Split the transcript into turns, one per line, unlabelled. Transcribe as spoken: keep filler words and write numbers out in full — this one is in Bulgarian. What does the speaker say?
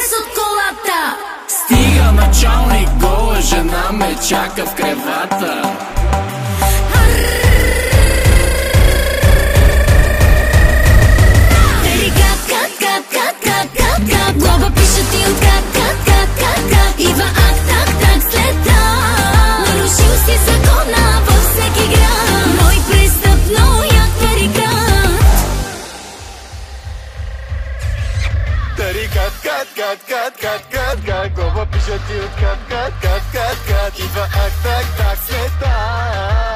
слез от колата.
Стига началник, гола жена ме чака в кревата.
Тери кат, кат, кат, кат, кат, кат, кат. Глоба пише ти от кат, кат, кат, кат, кат. Идва ак, так, так, след так. Нарушил си закона във всеки град. Мой престъпно як тарикат.
Тери кат, кат, кат, кат, кат, кат, кат. Глоба пише ти от кат, кат, кат, кат, кат. Идва ак, так, так, след так.